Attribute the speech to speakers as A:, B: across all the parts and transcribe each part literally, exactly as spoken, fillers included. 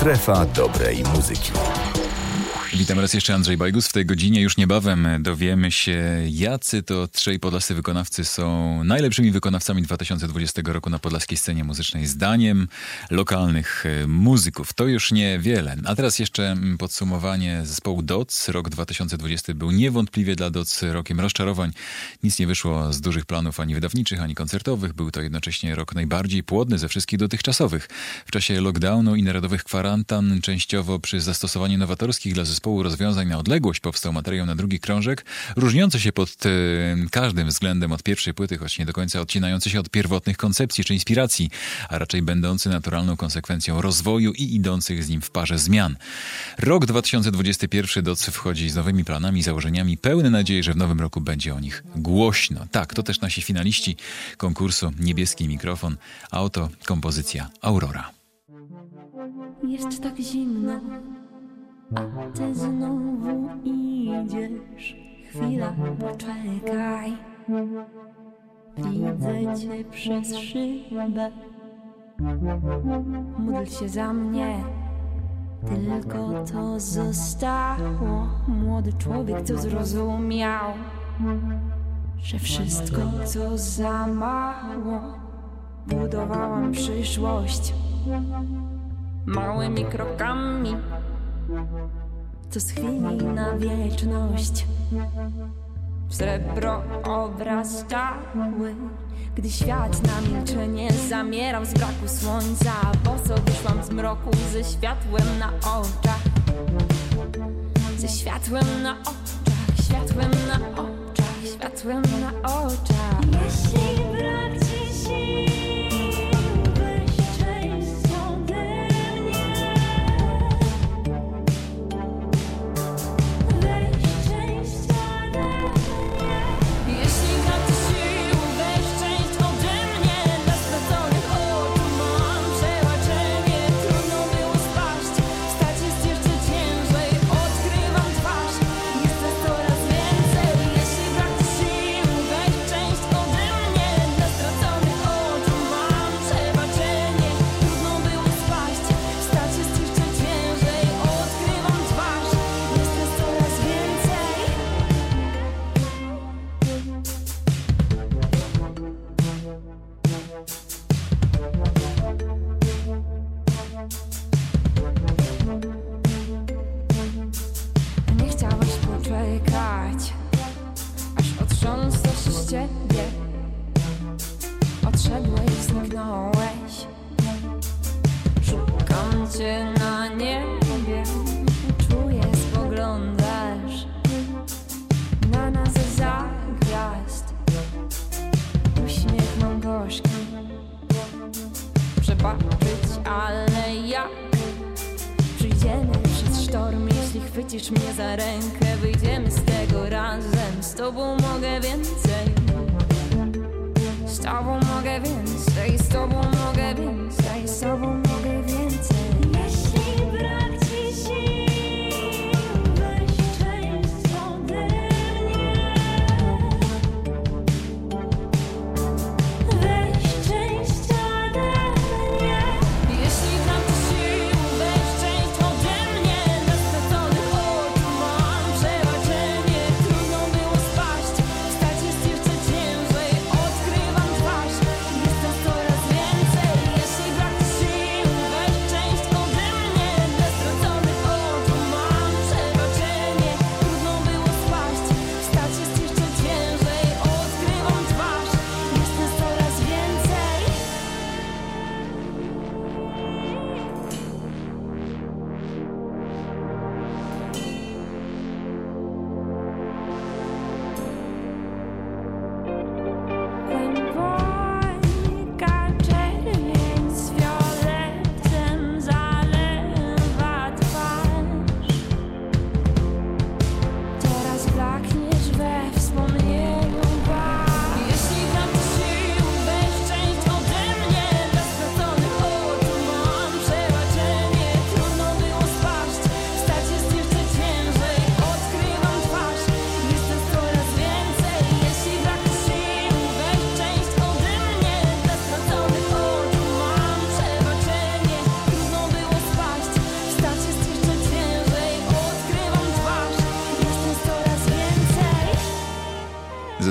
A: Strefa dobrej muzyki.
B: Witam raz jeszcze, Andrzej Bajgus. W tej godzinie już niebawem dowiemy się, jacy to trzej podlascy wykonawcy są najlepszymi wykonawcami dwa tysiące dwudziestego roku na podlaskiej scenie muzycznej, zdaniem lokalnych muzyków. To już niewiele. A teraz jeszcze podsumowanie zespołu Doc. Rok dwa tysiące dwudziesty był niewątpliwie dla Doc rokiem rozczarowań. Nic nie wyszło z dużych planów ani wydawniczych, ani koncertowych. Był to jednocześnie rok najbardziej płodny ze wszystkich dotychczasowych. W czasie lockdownu i narodowych kwarantan, częściowo przy zastosowaniu nowatorskich dla zespołu rozwiązań na odległość, powstał materiał na drugi krążek, różniący się pod y, każdym względem od pierwszej płyty, choć nie do końca odcinający się od pierwotnych koncepcji czy inspiracji, a raczej będący naturalną konsekwencją rozwoju i idących z nim w parze zmian. Rok dwa tysiące dwudziesty pierwszy Doc wchodzi z nowymi planami, założeniami, pełny nadziei, że w nowym roku będzie o nich głośno. Tak, to też nasi finaliści konkursu Niebieski Mikrofon, a oto kompozycja Aurora.
C: Jest tak zimno, a ty znowu idziesz. Chwila, poczekaj. Widzę cię przez szybę. Módl się za mnie. Tylko to zostało. Młody człowiek, co zrozumiał, że wszystko, co za mało. Budowałam przyszłość małymi krokami, co z chwili na wieczność w srebro obrastały. Gdy świat na milczenie zamierał z braku słońca, po co wyszłam z mroku ze światłem na oczach, ze światłem na oczach, światłem na oczach, światłem na oczach. Jeśli brak ci sił, weź część ode mnie. Weź część ode mnie. Jeśli brak ci sił, weź część ode mnie. Dla straconych oczu mam przebaczenie. Trudno było spaść, wstać jest jeszcze ciężej. Odkrywam twarz, jest nas coraz więcej. Jeśli brak ci sił, weź część ode mnie. Dla straconych oczu mam przebaczenie. Trudno było spaść, wstać jest jeszcze ciężej. Odkrywam twarz, jest nas coraz więcej. Nie chciałaś poczekać, aż otrząsnę się z ciebie. Odszedłeś, zniknąłeś. Szukam cię na niebie. Czuję, spoglądasz na nas za gwiazd. Uśmiech mam gorzki. Przebaczyć, ale jak? Przyjdziemy przez sztorm, jeśli chwycisz mnie za rękę. Wyjdziemy z tego razem, z tobą mogę więcej. Z tobą mogę więcej, z tobą mogę więcej, z tobą mogę więcej. Jeśli brak ci sił, weź część ode mnie. Weź część ode mnie. Jeśli brak ci sił, weź część ode mnie. Dla straconych oczu mam przebaczenie. Trudno było spaść, wstać jest jeszcze ciężej. Odkrywam twarz, jest nas coraz więcej.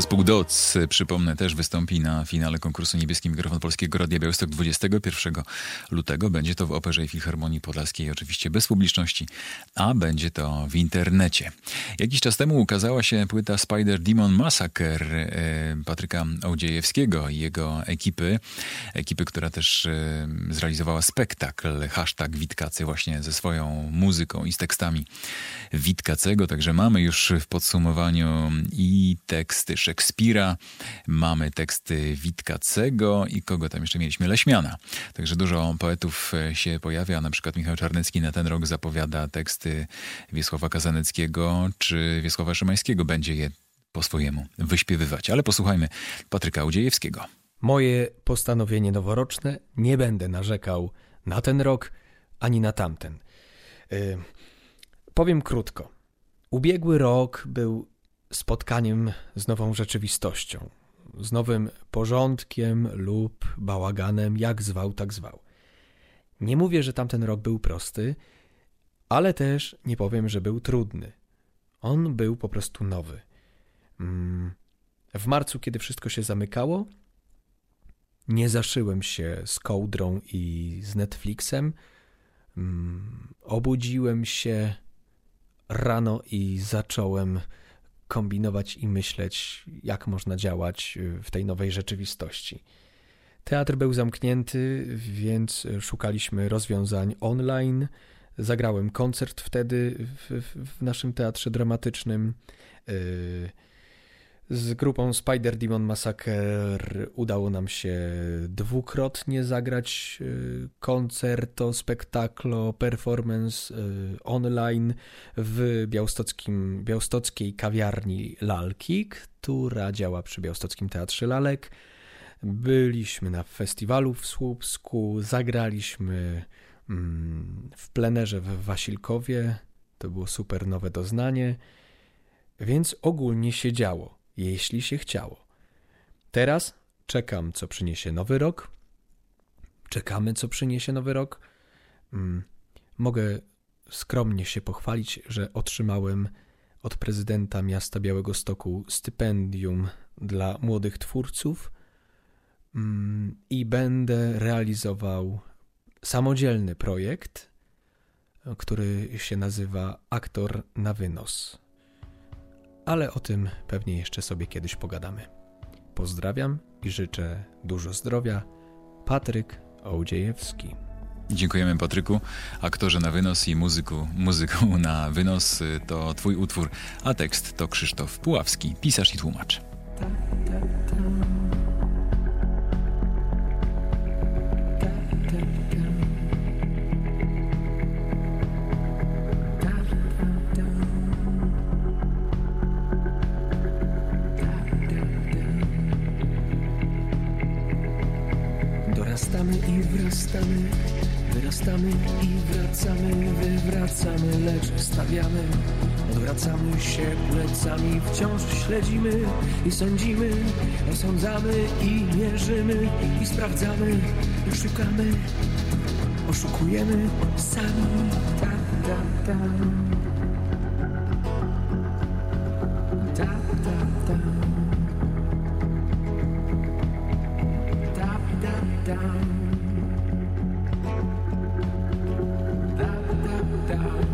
B: Zespół Doc, przypomnę, też wystąpi na finale konkursu Niebieski Mikrofon Polskiego Radia Białystok dwudziestego pierwszego lutego. Będzie to w Operze i Filharmonii Podlaskiej, oczywiście bez publiczności, a będzie to w internecie. Jakiś czas temu ukazała się płyta Spider Demon Massacre e, Patryka Ołdziejewskiego i jego ekipy. Ekipy, która też e, zrealizowała spektakl hashtag Witkacy właśnie ze swoją muzyką i z tekstami Witkacego. Także mamy już w podsumowaniu i teksty Szekspira, mamy teksty Witkacego i kogo tam jeszcze mieliśmy? Leśmiana. Także dużo poetów się pojawia, na przykład Michał Czarnecki na ten rok zapowiada teksty Wiesława Kazaneckiego czy Wiesława Szymańskiego. Będzie je po swojemu wyśpiewywać. Ale posłuchajmy Patryka Ołdziejewskiego.
D: Moje postanowienie noworoczne, nie będę narzekał na ten rok ani na tamten. Yy, powiem krótko. Ubiegły rok był spotkaniem z nową rzeczywistością, z nowym porządkiem lub bałaganem, jak zwał, tak zwał. Nie mówię, że tamten rok był prosty, ale też nie powiem, że był trudny. On był po prostu nowy. W marcu, kiedy wszystko się zamykało, nie zaszyłem się z kołdrą i z Netflixem. Obudziłem się rano i zacząłem kombinować i myśleć, jak można działać w tej nowej rzeczywistości. Teatr był zamknięty, więc szukaliśmy rozwiązań online. Zagrałem koncert wtedy w, w naszym teatrze dramatycznym. Z grupą Spider Demon Massacre udało nam się dwukrotnie zagrać koncerto, spektaklo, performance online w białostockim, białostockiej kawiarni Lalki, która działa przy Białostockim Teatrze Lalek. Byliśmy na festiwalu w Słupsku, zagraliśmy w plenerze w Wasilkowie. To było super nowe doznanie, więc ogólnie się działo. Jeśli się chciało. Teraz czekam, co przyniesie nowy rok. Czekamy, co przyniesie nowy rok. Hmm. Mogę skromnie się pochwalić, że otrzymałem od prezydenta miasta Białegostoku stypendium dla młodych twórców hmm. i będę realizował samodzielny projekt, który się nazywa Aktor na wynos. Ale o tym pewnie jeszcze sobie kiedyś pogadamy. Pozdrawiam i życzę dużo zdrowia. Patryk Ołdziejewski.
B: Dziękujemy, Patryku. Aktorze na wynos i muzyku, muzyką na wynos to twój utwór, a tekst to Krzysztof Puławski, pisarz i tłumacz.
E: Wyrastamy i wrastamy, wyrastamy i wracamy, wywracamy, lecz stawiamy. Odwracamy się plecami, wciąż śledzimy i sądzimy, osądzamy i mierzymy i sprawdzamy i szukamy, oszukujemy sami. Ta, ta, ta. Ta, ta, ta. Down. Down, down, down.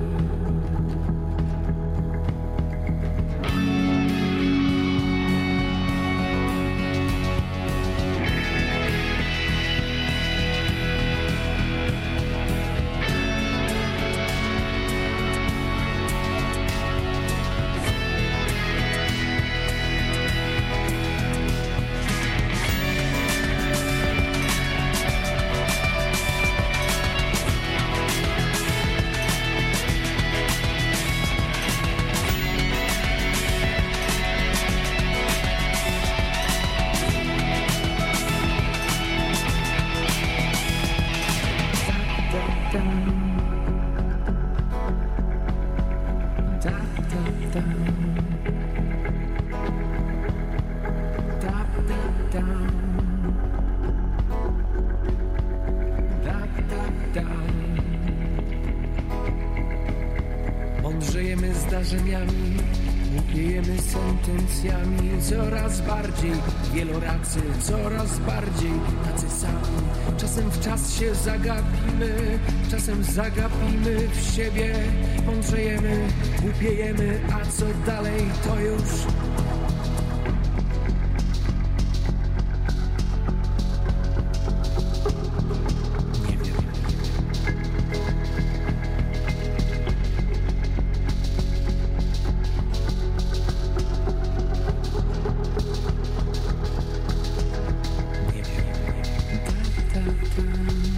E: Mądrzejemy zdarzeniami, Łupiejemy sentencjami coraz bardziej wieloracy, coraz bardziej tacy sami. Czasem w czas się zagapimy, czasem zagapimy w siebie. Mądrzejemy, głupiejemy, a co dalej to już nie wiem. Nie wiem. Ta, ta, ta.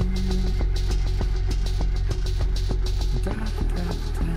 E: Ta, ta, ta.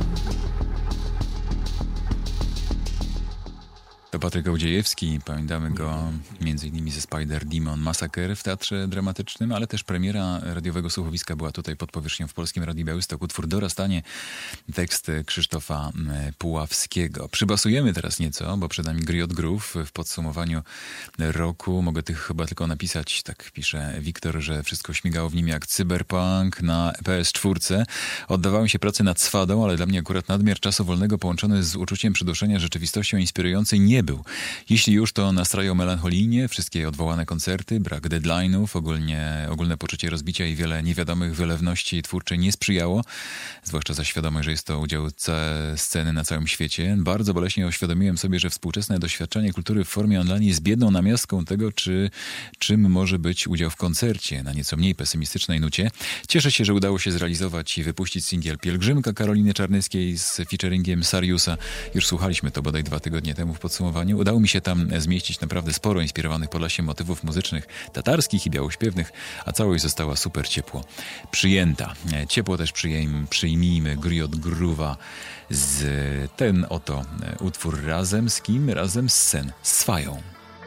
B: To Patryk Audziejewski, pamiętamy go między innymi ze Spider Demon Massacre w Teatrze Dramatycznym, ale też premiera radiowego słuchowiska była tutaj pod powierzchnią w Polskim Radiu Białystok. Utwór Dorastanie, tekst Krzysztofa Puławskiego. Przybasujemy teraz nieco, bo przed nami Griot Groove w podsumowaniu roku. Mogę tych chyba tylko napisać, tak pisze Wiktor, że wszystko śmigało w nim jak cyberpunk na P S cztery. Oddawałem się pracy nad swadą, ale dla mnie akurat nadmiar czasu wolnego połączony z uczuciem przyduszenia rzeczywistością inspirującej nie był. Jeśli już, to nastroją melancholijnie, wszystkie odwołane koncerty, brak deadline'ów, ogólnie, ogólne poczucie rozbicia i wiele niewiadomych wylewności twórczej nie sprzyjało, zwłaszcza za świadomość, że jest to udział całej sceny na całym świecie. Bardzo boleśnie uświadomiłem sobie, że współczesne doświadczenie kultury w formie online jest biedną namiastką tego, czy, czym może być udział w koncercie, na nieco mniej pesymistycznej nucie. Cieszę się, że udało się zrealizować i wypuścić singiel Pielgrzymka Karoliny Czarnyskiej z featuringiem Sariusa. Już słuchaliśmy to bodaj dwa tygodnie temu w podsumowaniu. Udało mi się tam zmieścić naprawdę sporo inspirowanych Podlasiem motywów muzycznych tatarskich i białośpiewnych, a całość została super ciepło przyjęta. Ciepło też przyjmijmy, przyjmijmy Griot Groove'a z ten oto utwór razem z kim? Razem z Sen, z Fają.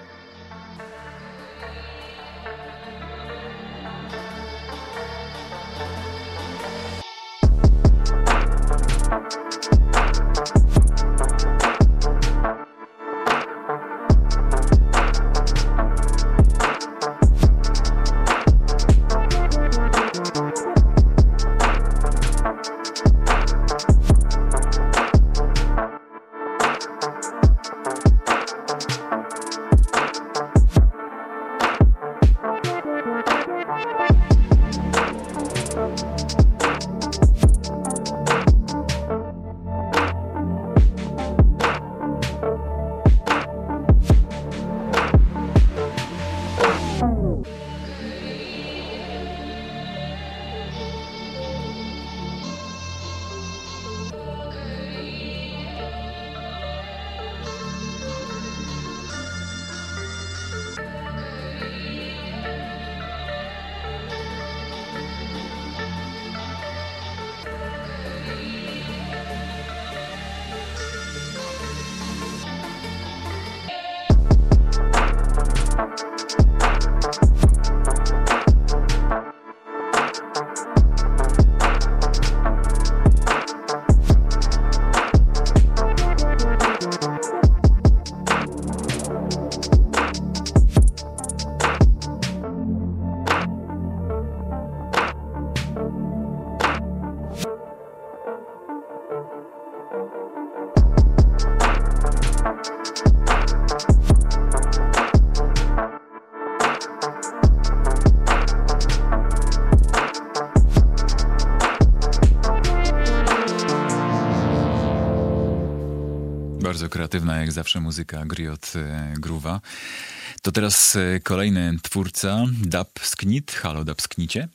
B: Bardzo kreatywna, jak zawsze, muzyka Griot Groove'a. To teraz kolejny twórca, Dub Sknit. Halo, Dub Sknicie.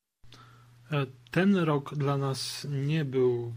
F: Ten rok dla nas nie był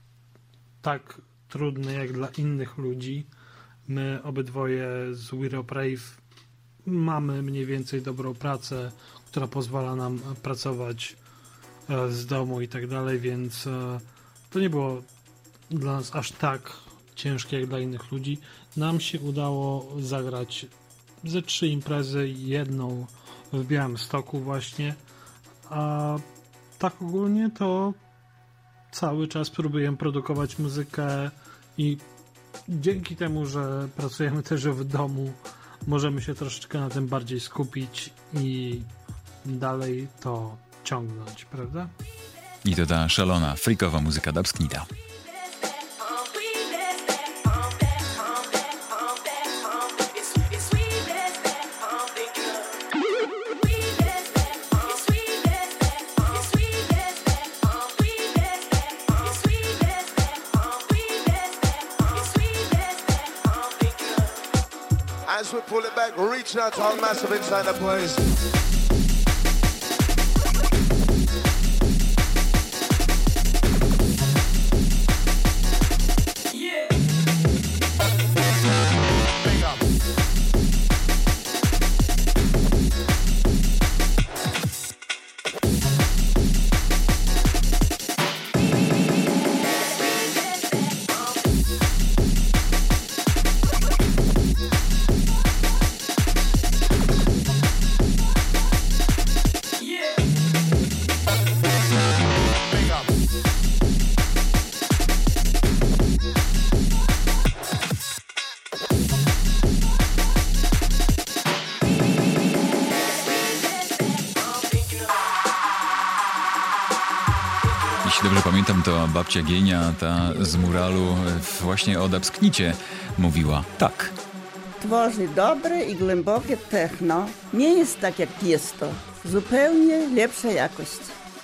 F: tak trudny jak dla innych ludzi. My obydwoje z We Rob Rave mamy mniej więcej dobrą pracę, która pozwala nam pracować z domu i tak dalej, więc to nie było dla nas aż tak ciężkie jak dla innych ludzi. Nam się udało zagrać ze trzy imprezy, jedną w Białymstoku właśnie, a tak ogólnie to cały czas próbujemy produkować muzykę i dzięki temu, że pracujemy też w domu, możemy się troszeczkę na tym bardziej skupić i dalej to ciągnąć, prawda?
B: I to ta szalona, freakowa muzyka Dub Sknita.
G: we pull it back, reach out all massive inside the place.
B: Jeśli dobrze pamiętam, to babcia Gienia, ta z muralu, właśnie o dubsknicie mówiła tak.
H: Tworzy dobre i głębokie techno. Nie jest tak jak Tiesto. Zupełnie lepsza jakość.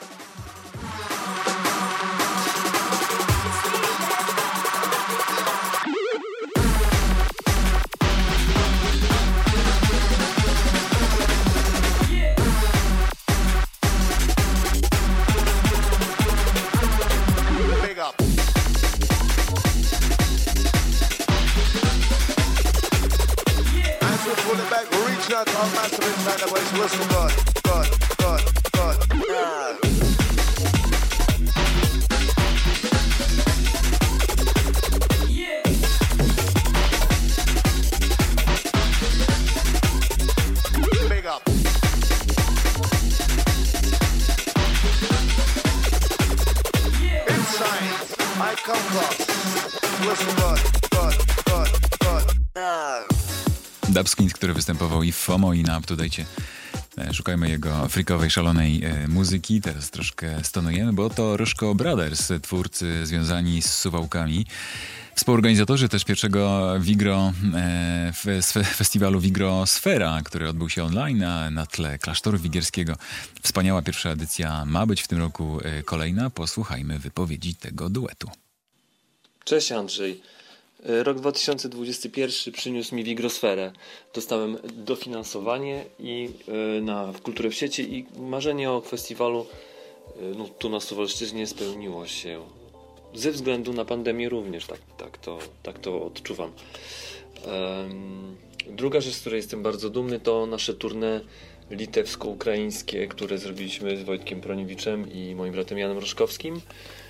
G: All massive inside the place. Listen good, good, good, good. Yeah. Big up. Inside, I come cross. Listen good, good, good, good. Yeah.
B: Dubskint, który występował i w FOMO, i na Up to Date. Szukajmy jego freakowej, szalonej e, muzyki. Teraz troszkę stonujemy, bo to Rożko Brothers, twórcy związani z Suwałkami. Współorganizatorzy też pierwszego Wigro, e, f, festiwalu Wigro Sfera, który odbył się online, a na tle klasztoru wigierskiego. Wspaniała pierwsza edycja ma być w tym roku e, kolejna. Posłuchajmy wypowiedzi tego duetu.
I: Cześć Andrzej. Rok dwa tysiące dwudziesty pierwszy przyniósł mi Wigrosferę. Dostałem dofinansowanie i, y, na w Kulturę w sieci i marzenie o festiwalu y, no, tu na Suwalszczyźnie spełniło się. Ze względu na pandemię również, tak, tak, to, tak to odczuwam. Um, druga rzecz, z której jestem bardzo dumny, to nasze tournée litewsko-ukraińskie, które zrobiliśmy z Wojtkiem Proniewiczem i moim bratem Janem Roszkowskim.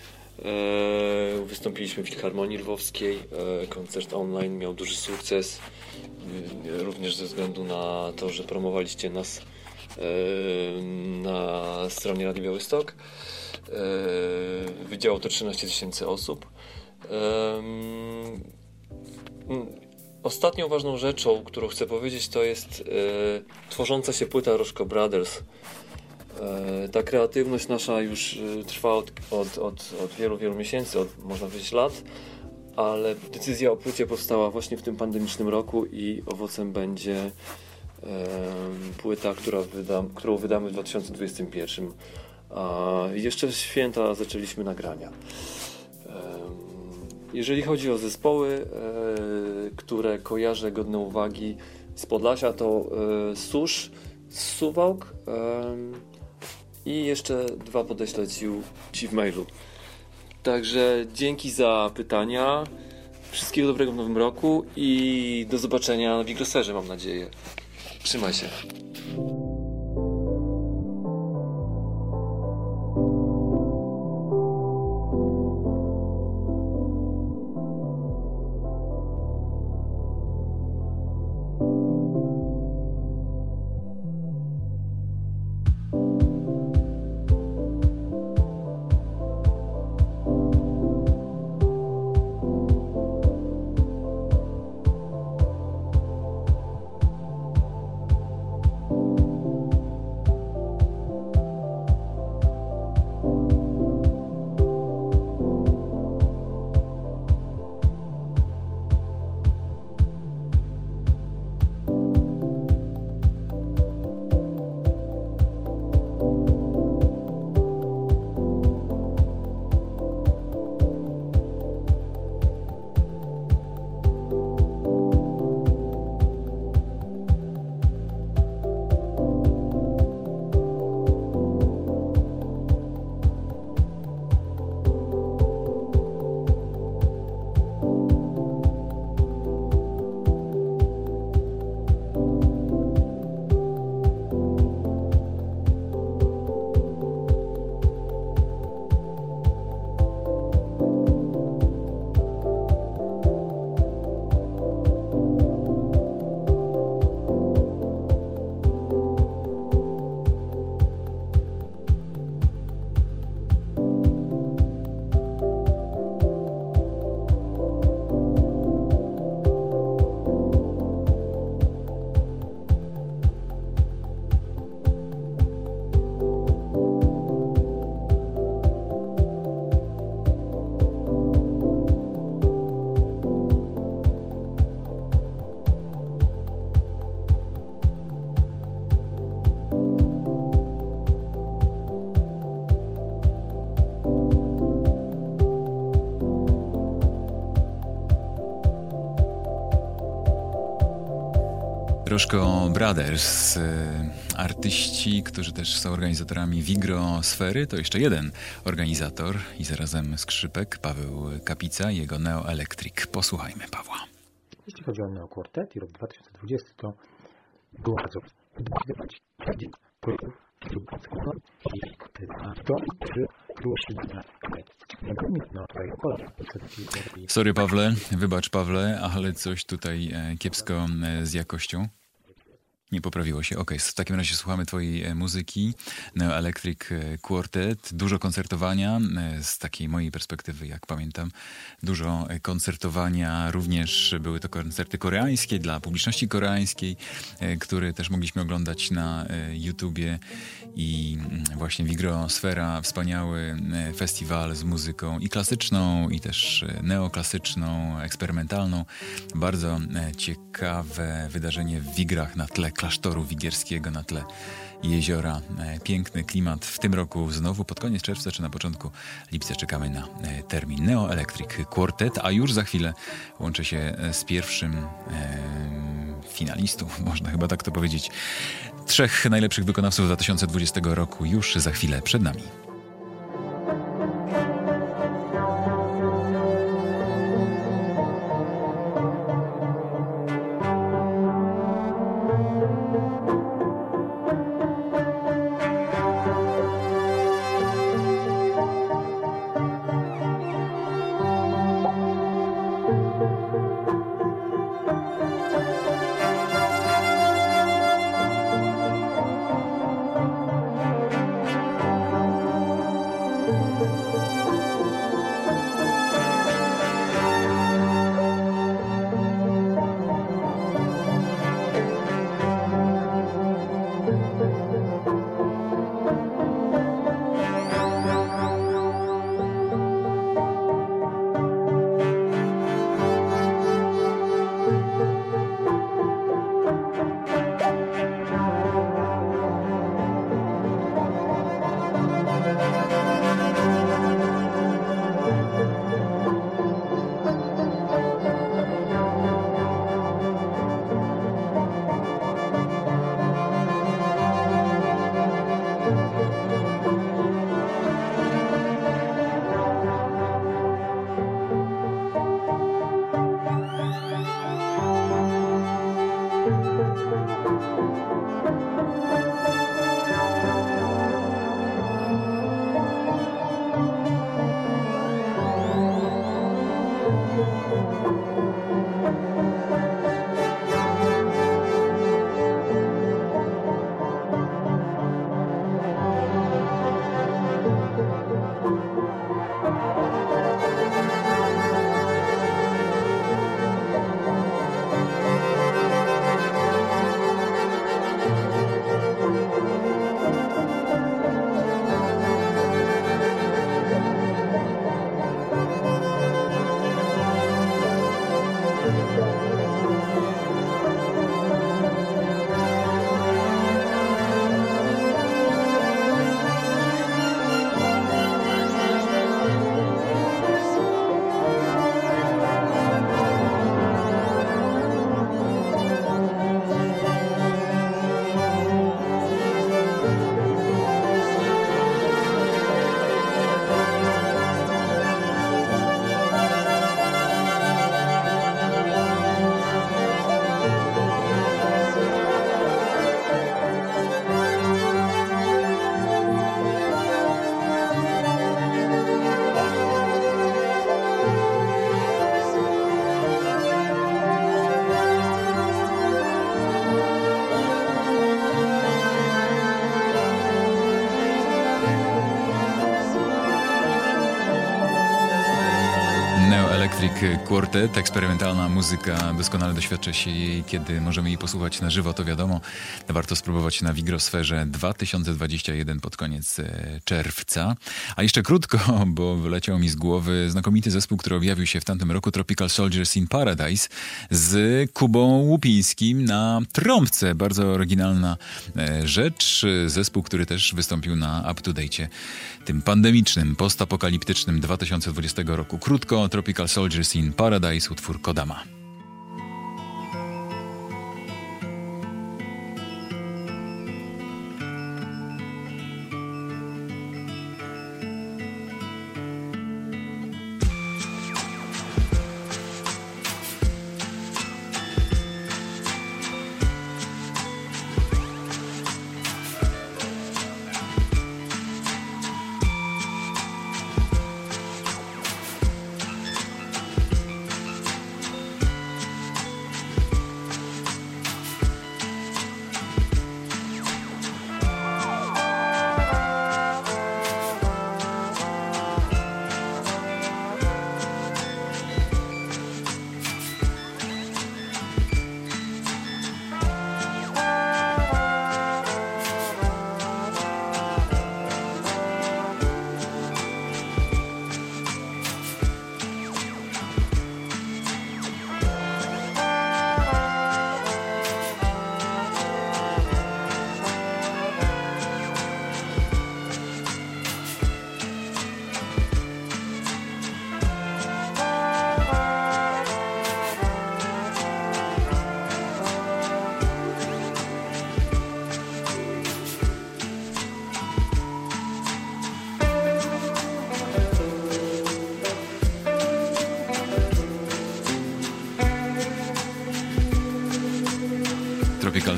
I: E, wystąpiliśmy w Filharmonii Lwowskiej, e, koncert online miał duży sukces, e, również ze względu na to, że promowaliście nas e, na stronie Radia Białystok. E, widziało to trzynaście tysięcy osób. E, m, ostatnią ważną rzeczą, którą chcę powiedzieć, to jest e, tworząca się płyta Rożko Brothers. Ta kreatywność nasza już trwa od, od, od, od wielu, wielu miesięcy, od można powiedzieć lat, ale decyzja o płycie powstała właśnie w tym pandemicznym roku i owocem będzie e, płyta, która wyda, którą wydamy w dwa tysiące dwudziestym pierwszym. A jeszcze w święta zaczęliśmy nagrania. E, jeżeli chodzi o zespoły, e, które kojarzę godne uwagi z Podlasia, to e, Susz z Suwałk, e, i jeszcze dwa podeślę Ci w mailu. Także dzięki za pytania. Wszystkiego dobrego w nowym roku i do zobaczenia w Wigrosferze, mam nadzieję. Trzymaj się.
J: you
B: Roszko Brothers, y, artyści, którzy też są organizatorami Wigrosfery, to jeszcze jeden organizator i zarazem skrzypek, Paweł Kapica, jego Neo Electric. Posłuchajmy Pawła.
J: Jeśli chodzi o Neo Quartet i rok dwa tysiące dwudziesty, to było bardzo
B: Sorry Pawle, wybacz Pawle, ale coś tutaj e, kiepsko e, z jakością. Nie poprawiło się. Okej, w takim razie słuchamy twojej e, muzyki. Neo Electric Quartet. Dużo koncertowania, e, z takiej mojej perspektywy, jak pamiętam. Dużo e, koncertowania. Również były to koncerty koreańskie, dla publiczności koreańskiej, e, które też mogliśmy oglądać na e, YouTubie. I mm, właśnie Wigrosfera, wspaniały e, festiwal z muzyką i klasyczną, i też e, neoklasyczną, eksperymentalną. Bardzo e, ciekawe wydarzenie w Wigrach na tle klasztoru wigierskiego, na tle jeziora. E, piękny klimat. W tym roku znowu pod koniec czerwca czy na początku lipca czekamy na e, termin Neo Electric Quartet, a już za chwilę łączę się e, z pierwszym e, finalistów, można chyba tak to powiedzieć. Trzech najlepszych wykonawców dwa tysiące dwudziestego roku już za chwilę przed nami. Electric Quartet, eksperymentalna muzyka, doskonale doświadcza się jej, kiedy możemy jej posłuchać na żywo, to wiadomo. Warto spróbować na Wigrosferze dwa tysiące dwudziestym pierwszym pod koniec czerwca. A jeszcze krótko, bo wyleciał mi z głowy znakomity zespół, który objawił się w tamtym roku, Tropical Soldiers in Paradise, z Kubą Łupińskim na trąbce. Bardzo oryginalna rzecz. Zespół, który też wystąpił na Up to Date, tym pandemicznym, postapokaliptycznym dwa tysiące dwudziestego roku. Krótko, Tropical Soldiers in Paradise, utwór Kodama.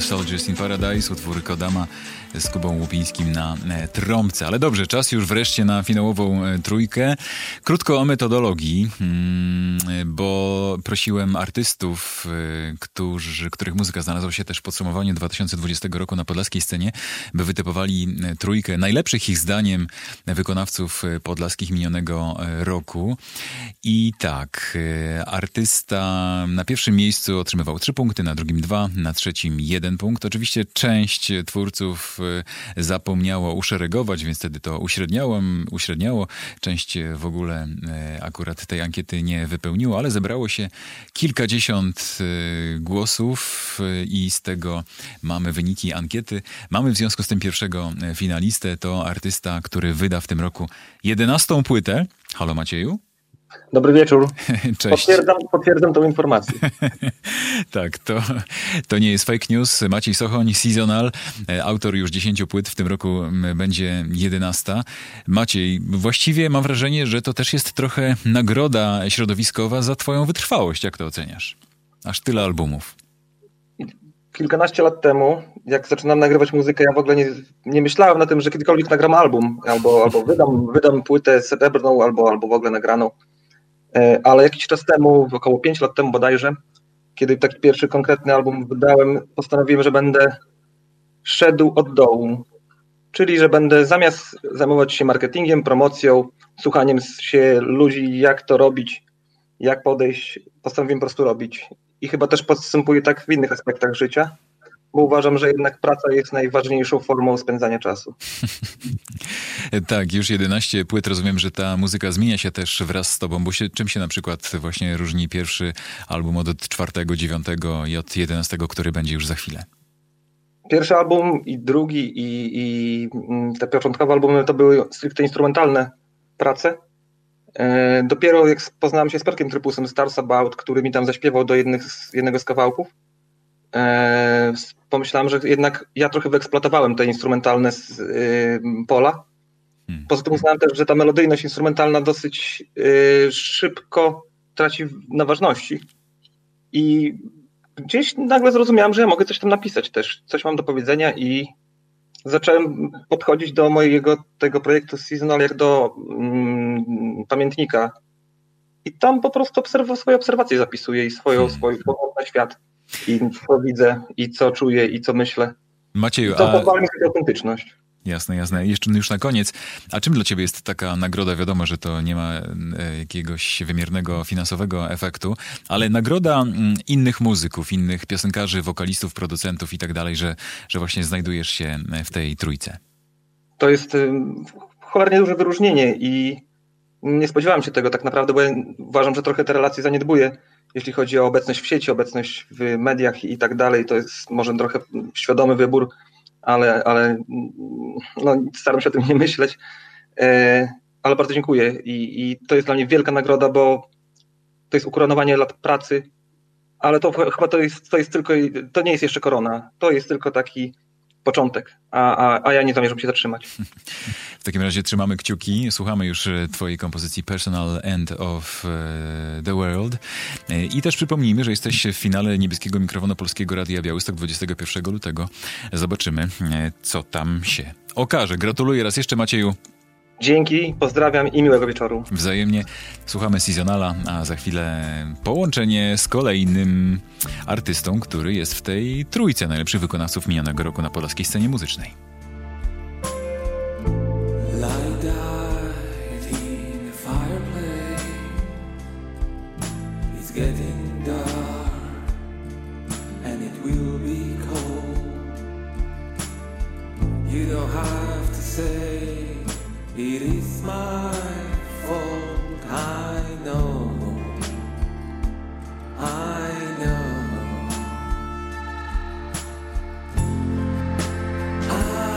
B: Soldiers in Paradise, utwór Kodama z Kubą Łupińskim na trąbce. Ale dobrze, czas już wreszcie na finałową trójkę. Krótko o metodologii, bo prosiłem artystów, którzy, których muzyka znalazła się też w podsumowaniu dwa tysiące dwudziestego roku na podlaskiej scenie, by wytypowali trójkę najlepszych ich zdaniem wykonawców podlaskich minionego roku. I tak, artysta na pierwszym miejscu otrzymywał trzy punkty, na drugim dwa, na trzecim jeden punkt. Oczywiście część twórców zapomniało uszeregować, więc wtedy to uśredniałem, uśredniało. Część w ogóle akurat tej ankiety nie wypełniło, ale zebrało się kilkadziesiąt głosów i z tego mamy wyniki ankiety. Mamy w związku z tym pierwszego finalistę. To artysta, który wyda w tym roku jedenastą płytę. Halo Macieju?
K: Dobry wieczór.
B: Cześć.
K: Potwierdzam, potwierdzam tą informację.
B: Tak, to, to nie jest fake news. Maciej Sochoń, Seasonal, autor już dziesięciu płyt, w tym roku będzie jedenasta. Maciej, właściwie mam wrażenie, że to też jest trochę nagroda środowiskowa za twoją wytrwałość. Jak to oceniasz? Aż tyle albumów.
K: Kilkanaście lat temu, jak zaczynam nagrywać muzykę, ja w ogóle nie, nie myślałem na tym, że kiedykolwiek nagram album, albo, albo wydam, wydam płytę srebrną, albo, albo w ogóle nagraną. Ale jakiś czas temu, około pięć lat temu bodajże, kiedy taki pierwszy konkretny album wydałem, postanowiłem, że będę szedł od dołu. Czyli, że będę zamiast zajmować się marketingiem, promocją, słuchaniem się ludzi, jak to robić, jak podejść, postanowiłem po prostu robić. I chyba też postępuję tak w innych aspektach życia, bo uważam, że jednak praca jest najważniejszą formą spędzania czasu.
B: Tak, już jedenaście płyt. Rozumiem, że ta muzyka zmienia się też wraz z tobą, bo się, czym się na przykład właśnie różni pierwszy album od czwartego, dziewiątego i od jedenastego, który będzie już za chwilę?
K: Pierwszy album i drugi i, i te początkowe albumy to były stricte instrumentalne prace. Dopiero jak poznałem się z Perkiem Trypusem, Stars About, który mi tam zaśpiewał do jednych, jednego z kawałków, pomyślałem, że jednak ja trochę wyeksploatowałem te instrumentalne z pola. Poza tym uznałem też, że ta melodyjność instrumentalna dosyć szybko traci na ważności. I gdzieś nagle zrozumiałem, że ja mogę coś tam napisać też, coś mam do powiedzenia i zacząłem podchodzić do mojego tego projektu Seasonal jak do mm, pamiętnika. I tam po prostu obserw- swoje obserwacje zapisuję i swoją, hmm. swój pogląd na świat. I co widzę, i co czuję, i co myślę.
B: Macieju,
K: to
B: a...
K: pozwala mi sobie autentyczność.
B: Jasne, jasne. Jeszcze już na koniec. A czym dla ciebie jest taka nagroda? Wiadomo, że to nie ma e, jakiegoś wymiernego finansowego efektu, ale nagroda m, innych muzyków, innych piosenkarzy, wokalistów, producentów i tak dalej, że, że właśnie znajdujesz się w tej trójce.
K: To jest y, cholernie duże wyróżnienie i nie spodziewałem się tego tak naprawdę, bo ja uważam, że trochę te relacje zaniedbuję, jeśli chodzi o obecność w sieci, obecność w mediach i tak dalej. To jest może trochę świadomy wybór, ale, ale no, staram się o tym nie myśleć. E, ale bardzo dziękuję I, i to jest dla mnie wielka nagroda, bo to jest ukoronowanie lat pracy, ale to chyba to jest, to jest tylko, to nie jest jeszcze korona, to jest tylko taki początek, a, a, a ja nie zamierzam się zatrzymać.
B: W takim razie trzymamy kciuki, słuchamy już twojej kompozycji Personal End of the World i też przypomnijmy, że jesteś w finale niebieskiego mikrofonu Polskiego Radia Białystok dwudziestego pierwszego lutego. Zobaczymy, co tam się okaże. Gratuluję raz jeszcze, Macieju.
K: Dzięki, pozdrawiam i miłego wieczoru.
B: Wzajemnie. Słuchamy Seasonala, a za chwilę połączenie z kolejnym artystą, który jest w tej trójce najlepszych wykonawców minionego roku na podlaskiej scenie muzycznej.
L: It is my fault, I know, I know. I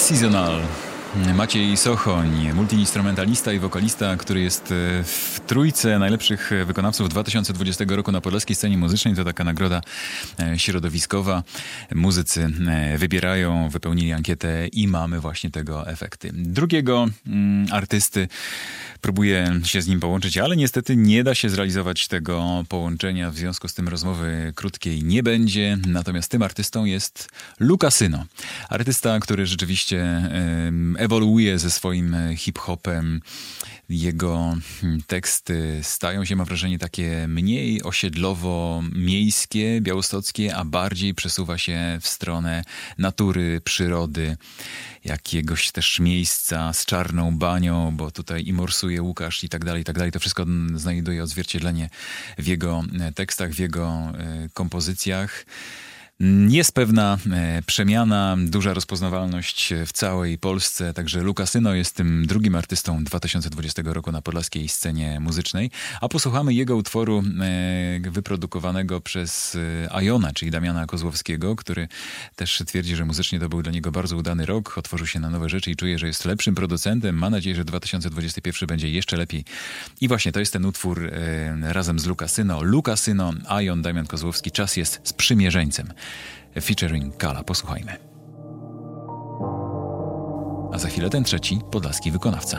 B: Seasonal. Maciej Sochoń, multiinstrumentalista i wokalista, który jest w trójce najlepszych wykonawców dwa tysiące dwudziestego roku na podlaskiej scenie muzycznej. To taka nagroda środowiskowa. Muzycy wybierają, wypełnili ankietę i mamy właśnie tego efekty. Drugiego mm, artysty próbuję się z nim połączyć, ale niestety nie da się zrealizować tego połączenia. W związku z tym rozmowy krótkiej nie będzie. Natomiast tym artystą jest Lukasyno. Artysta, który rzeczywiście ewoluuje ze swoim hip-hopem. Jego teksty stają się, mam wrażenie, takie mniej osiedlowo-miejskie, białostockie, a bardziej przesuwa się w stronę natury, przyrody, jakiegoś też miejsca z czarną banią, bo tutaj i morsuje Łukasz i tak dalej, i tak dalej. To wszystko znajduje odzwierciedlenie w jego tekstach, w jego kompozycjach. Jest pewna e, przemiana, duża rozpoznawalność w całej Polsce, także Lukasyno jest tym drugim artystą dwa tysiące dwudziestego roku na podlaskiej scenie muzycznej, a posłuchamy jego utworu e, wyprodukowanego przez e, Iona, czyli Damiana Kozłowskiego, który też twierdzi, że muzycznie to był dla niego bardzo udany rok, otworzył się na nowe rzeczy i czuje, że jest lepszym producentem. Ma nadzieję, że dwa tysiące dwudziesty pierwszy będzie jeszcze lepiej. I właśnie to jest ten utwór e, razem z Lukasyno. Lukasyno, Ion, Damian Kozłowski, Czas jest sprzymierzeńcem. Featuring Kala. Posłuchajmy. A za chwilę ten trzeci podlaski wykonawca.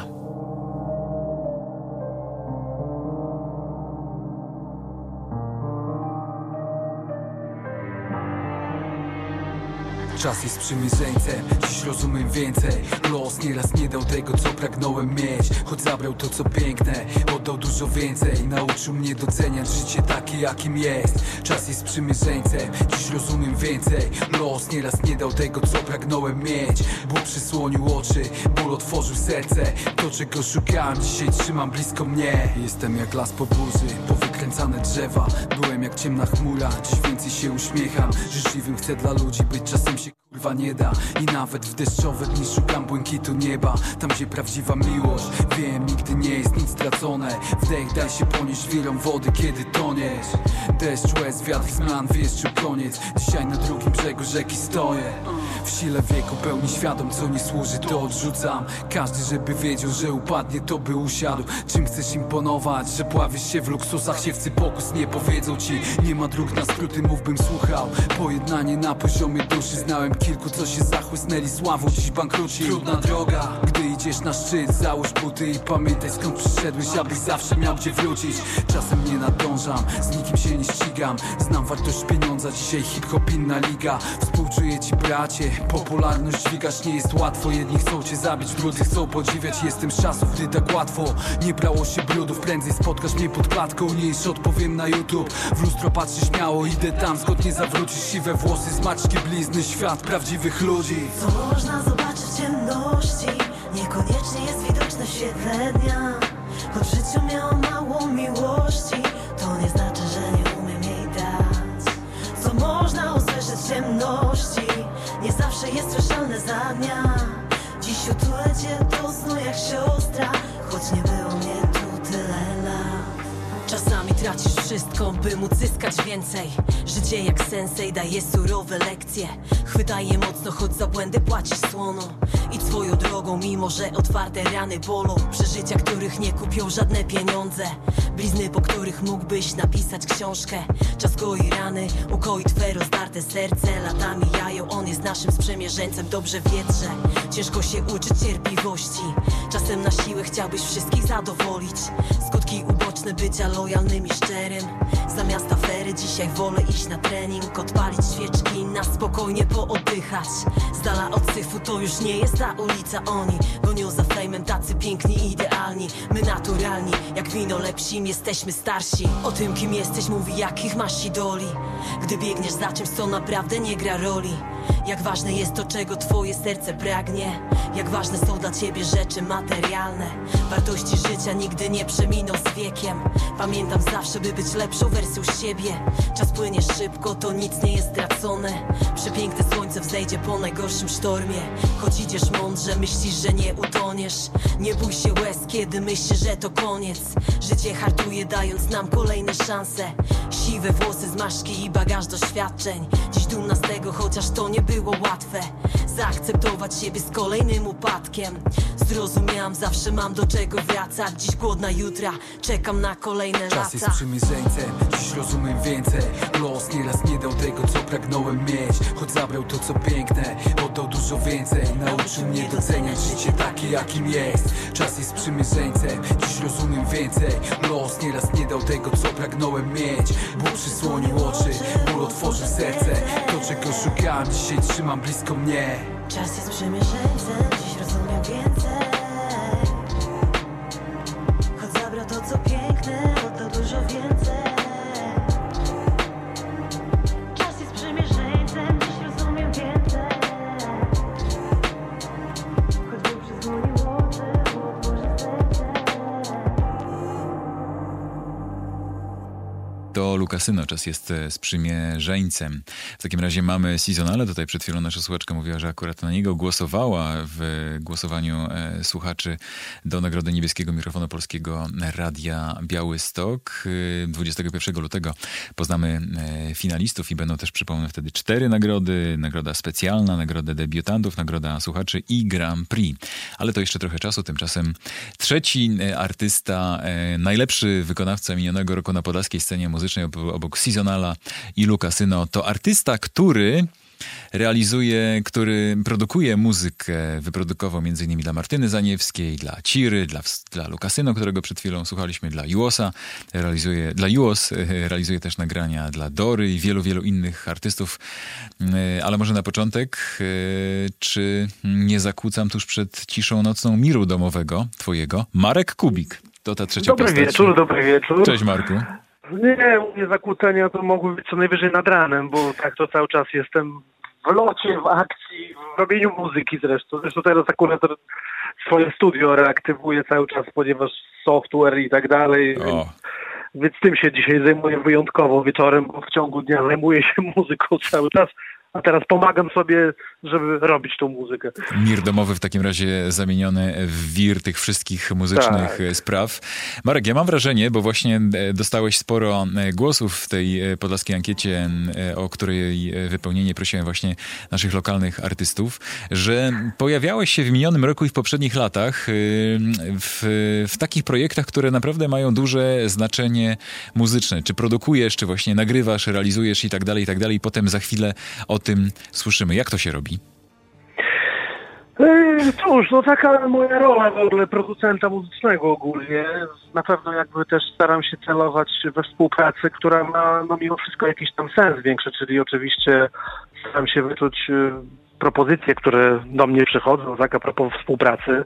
M: Czas jest sprzymierzeńcem, dziś rozumiem więcej. Los nieraz nie dał tego, co pragnąłem mieć. Choć zabrał to, co piękne, oddał dużo więcej. Nauczył mnie doceniać życie takie, jakim jest. Czas jest sprzymierzeńcem, dziś rozumiem więcej. Los nieraz nie dał tego, co pragnąłem mieć. Bóg przysłonił oczy, ból otworzył serce. To, czego szukałem, dzisiaj trzymam blisko mnie. Jestem jak las po burzy, powykręcane drzewa. Byłem jak ciemna chmura, dziś więcej się uśmiecham. Życzliwym chcę dla ludzi być, czasem się kurwa nie da. I nawet w deszczowe dni szukam błękitu nieba. Tam, gdzie prawdziwa miłość, wiem, nigdy nie jest nic stracone. Wdech, daj się ponieść wirą wody, kiedy toniesz. Deszcz, łez, wiatr, zmian, wieszczył koniec. Dzisiaj na drugim brzegu rzeki stoję. W sile wieku pełni świadom, co nie służy, to odrzucam. Każdy, żeby wiedział, że upadnie, to by usiadł. Czym chcesz imponować, że pławisz się w luksusach? Siewcy pokus nie powiedzą ci. Nie ma dróg na skróty, mów bym słuchał. Pojednanie na poziomie duszy, znałem kilku, co się zachłysnęli sławą, dziś bankruci. Trudna droga, gdy idziesz na szczyt, załóż buty i pamiętaj, skąd przyszedłeś, abyś zawsze miał gdzie wrócić. Czasem nie nadążam, z nikim się nie ścigam. Znam wartość pieniądza, dzisiaj hip-hop inna liga. Współczuję ci, bracie, popularność dźwigasz, nie jest łatwo. Jedni chcą cię zabić, drudzy chcą podziwiać. Jestem z czasów, gdy tak łatwo nie brało się brudów. Prędzej spotkasz mnie pod klatką, niż odpowiem na YouTube. W lustro patrzę śmiało, idę tam, skąd nie zawrócisz. Siwe włosy, smaczki, blizny, świat prawdziwych ludzi.
N: Co można zobaczyć w ciemności, niekoniecznie jest widoczne w świetle dnia. Choć w życiu miałam mało miłości, to nie znaczy, że nie umiem jej dać. Co można usłyszeć w ciemności, nie zawsze jest słyszalne za dnia. Dziś utulę cię do snu jak siostra, choć nie było mnie tu tyle lat. Czasami tracisz wszystko, by móc zyskać więcej. Życie jak sensei daje surowe lekcje. Chwytaj je mocno, choć za błędy płacisz słono. Idź swoją drogą, mimo że otwarte rany bolą. Przeżycia, których nie kupią żadne pieniądze. Blizny, po których mógłbyś napisać książkę. Czas goi rany, ukoi twe rozdarte serce. Lata mijają, on jest naszym sprzymierzeńcem. Dobrze wiesz, że ciężko się uczyć cierpliwości. Czasem na siłę chciałbyś wszystkich zadowolić. Skutki uboczne bycia lojalnym i szczerym. Zamiast afery dzisiaj wolę iść na trening, odpalić świeczki, na spokojnie pooddychać. Z dala od syfu to już nie jest ta ulica. Oni gonią za fejmem, tacy piękni i idealni. My naturalni, jak wino lepsi, jesteśmy starsi. O tym, kim jesteś, mówi jakich masz idoli. Gdy biegniesz za czymś, co naprawdę nie gra roli. Jak ważne jest to, czego twoje serce pragnie. Jak ważne są dla ciebie rzeczy materialne. Wartości życia nigdy nie przeminą z wiekiem. Pamiętam zawsze, by być lepszą wersją siebie. Czas płynie szybko, to nic nie jest stracone. Przepiękne słońce wzejdzie po najgorszym sztormie. Choć idziesz mądrze, myślisz, że nie utoniesz. Nie bój się łez, kiedy myślisz, że to koniec. Życie hartuje, dając nam kolejne szanse. Siwe włosy, zmarszki i bagaż doświadczeń. Dziś dumna z tego, chociaż to nie nie było łatwe zaakceptować siebie z kolejnym upadkiem. Zrozumiałam, zawsze mam do czego wracać. Dziś głodna jutra, czekam na kolejne lata.
M: Czas jest sprzymierzeńcem, dziś rozumiem więcej. Los nieraz nie dał tego, co pragnąłem mieć. Choć zabrał to, co piękne, oddał dużo więcej. Nauczył mnie doceniać życie takie, jakim jest. Czas jest sprzymierzeńcem, dziś rozumiem więcej. Los nieraz nie dał tego, co pragnąłem mieć. Bóg przysłonił oczy, ból otworzył serce. To, czego szukałem, dzisiaj trzymam blisko mnie.
N: Czas jest sprzymierzeńcem, dziś rozumiem więcej. Choć zabrał to, co piękne, oddał dużo więcej. Czas jest sprzymierzeńcem, dziś rozumiem więcej. Choć Bóg przyzwolił oczy, otworzy serce.
B: To Lukasyno, czas jest sprzymierzeńcem. W takim razie mamy Seasonale. Tutaj przed chwilą nasza słuchaczka mówiła, że akurat na niego głosowała w głosowaniu e, słuchaczy do Nagrody Niebieskiego Mikrofonu Polskiego Radia Białystok. dwudziestego pierwszego lutego poznamy e, finalistów i będą też, przypomnę, wtedy cztery nagrody. Nagroda specjalna, nagroda debiutantów, nagroda słuchaczy i Grand Prix. Ale to jeszcze trochę czasu. Tymczasem trzeci artysta, e, najlepszy wykonawca minionego roku na podlaskiej scenie muzycznej obok Seasonala i Lukasyno, to artysta, który realizuje, który produkuje muzykę, wyprodukował między innymi dla Martyny Zaniewskiej, dla Ciry, dla, dla Lukasyno, którego przed chwilą słuchaliśmy, dla Juosa, realizuje, dla Juos, realizuje też nagrania dla Dory i wielu, wielu innych artystów. Ale może na początek, czy nie zakłócam tuż przed ciszą nocną miru domowego twojego? Marek Kubik. To ta trzecia
O: Dobry
B: postać.
O: wieczór, dobry wieczór.
B: Cześć, Marku.
O: Nie, u mnie zakłócenia to mogły być co najwyżej nad ranem, bo tak to cały czas jestem w locie, w akcji, w robieniu muzyki zresztą. Zresztą teraz akurat swoje studio reaktywuję cały czas, ponieważ software i tak dalej. Więc, więc tym się dzisiaj zajmuję wyjątkowo wieczorem, bo w ciągu dnia zajmuję się muzyką cały czas. A teraz pomagam sobie, żeby robić tą muzykę.
B: Mir domowy w takim razie zamieniony w wir tych wszystkich muzycznych tak. spraw. Marek, ja mam wrażenie, bo właśnie dostałeś sporo głosów w tej podlaskiej ankiecie, o której wypełnienie prosiłem właśnie naszych lokalnych artystów, że pojawiałeś się w minionym roku i w poprzednich latach w, w takich projektach, które naprawdę mają duże znaczenie muzyczne. Czy produkujesz, czy właśnie nagrywasz, realizujesz i tak dalej, i tak dalej. I potem za chwilę o tym słyszymy. Jak to się robi?
O: Cóż, no taka moja rola w ogóle producenta muzycznego ogólnie. Na pewno jakby też staram się celować we współpracy, która ma no mimo wszystko jakiś tam sens większy, czyli oczywiście staram się wyczuć propozycje, które do mnie przychodzą, tak a propos współpracy.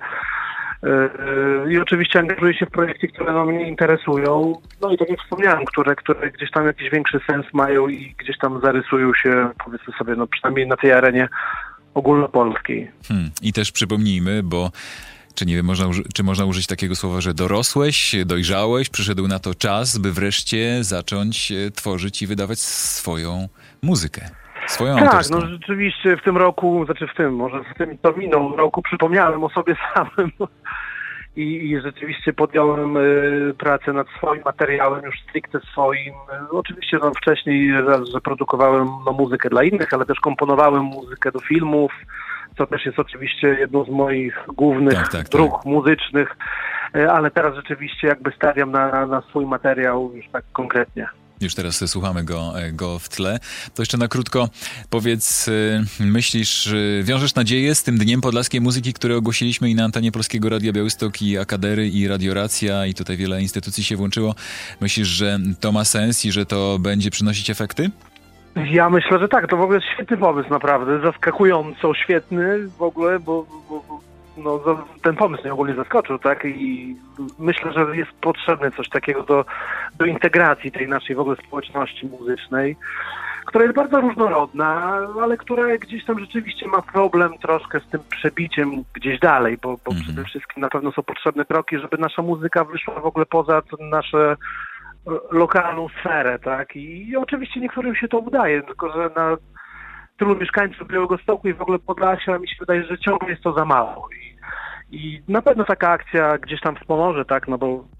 O: I oczywiście angażuję się w projekty, które no mnie interesują, no i tak jak wspomniałem, które, które gdzieś tam jakiś większy sens mają i gdzieś tam zarysują się, powiedzmy sobie, no przynajmniej na tej arenie ogólnopolskiej.
B: Hmm. I też przypomnijmy, bo czy nie wiem, można, czy można użyć takiego słowa, że dorosłeś, dojrzałeś, przyszedł na to czas, by wreszcie zacząć tworzyć i wydawać swoją muzykę. Swoją
O: tak,
B: autorską.
O: no rzeczywiście w tym roku, znaczy w tym, może w tym to minął roku przypomniałem o sobie samym i, i rzeczywiście podjąłem y, pracę nad swoim materiałem, już stricte swoim. Y, oczywiście no, wcześniej raz, że produkowałem no, muzykę dla innych, ale też komponowałem muzykę do filmów, co też jest oczywiście jedną z moich głównych
B: tak, tak,
O: dróg
B: tak.
O: muzycznych, y, ale teraz rzeczywiście jakby stawiam na, na, na swój materiał już tak konkretnie.
B: Już teraz słuchamy go, go w tle. To jeszcze na krótko powiedz, myślisz, wiążesz nadzieję z tym Dniem Podlaskiej Muzyki, który ogłosiliśmy i na antenie Polskiego Radia Białystok, i Akadery, i Radioracja, i tutaj wiele instytucji się włączyło. Myślisz, że to ma sens i że to będzie przynosić efekty?
O: Ja myślę, że tak. To w ogóle jest świetny pomysł, naprawdę. Zaskakująco świetny w ogóle, bo... bo... No, ten pomysł mnie ogólnie zaskoczył, tak? I myślę, że jest potrzebne coś takiego do, do integracji tej naszej w ogóle społeczności muzycznej, która jest bardzo różnorodna, ale która gdzieś tam rzeczywiście ma problem troszkę z tym przebiciem gdzieś dalej, bo, bo mm-hmm. przede wszystkim na pewno są potrzebne kroki, żeby nasza muzyka wyszła w ogóle poza nasze lokalną sferę, tak? I, i oczywiście niektórym się to udaje, tylko że na tylu mieszkańców Białegostoku i w ogóle Podlasia mi się wydaje, że ciągle jest to za mało. I, i na pewno taka akcja gdzieś tam wspomoże, tak, no bo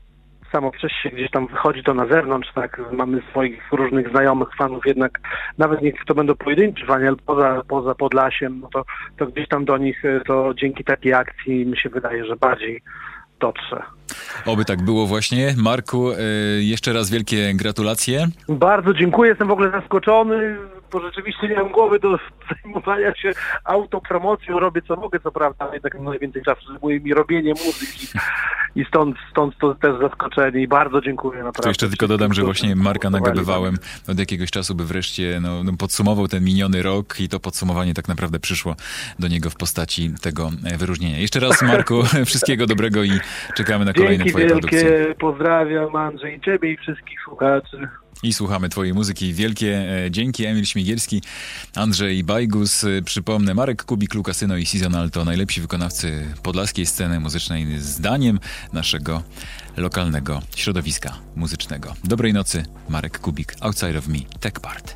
O: samo przez się gdzieś tam wychodzi to na zewnątrz, tak, mamy swoich różnych znajomych fanów, jednak nawet niech to będą pojedynczy fani, ale poza, poza Podlasiem, no to, to gdzieś tam do nich to dzięki takiej akcji mi się wydaje, że bardziej dotrze.
B: Oby tak było właśnie. Marku, y, jeszcze raz wielkie gratulacje.
O: Bardzo dziękuję, jestem w ogóle zaskoczony, bo rzeczywiście nie mam głowy do zajmowania się autopromocją, robię co mogę, co prawda, ale jednak najwięcej czasu zajmuje mi robienie muzyki i stąd, stąd to też zaskoczenie i bardzo dziękuję naprawdę.
B: To jeszcze tylko dodam, że właśnie Marka nagabywałem od jakiegoś czasu, by wreszcie no, no, podsumował ten miniony rok i to podsumowanie tak naprawdę przyszło do niego w postaci tego wyróżnienia. Jeszcze raz, Marku, wszystkiego dobrego i czekamy na kolejne
O: Dzięki
B: twoje
O: wielkie,
B: produkcje.
O: Pozdrawiam Andrzej i ciebie i wszystkich słuchaczy.
B: I słuchamy twojej muzyki. Wielkie dzięki. Emil Śmigielski, Andrzej Bajgus. Przypomnę, Marek Kubik, Lukasyno i Seasonal to najlepsi wykonawcy podlaskiej sceny muzycznej zdaniem naszego lokalnego środowiska muzycznego. Dobrej nocy, Marek Kubik, Outside of Me, Tech Part.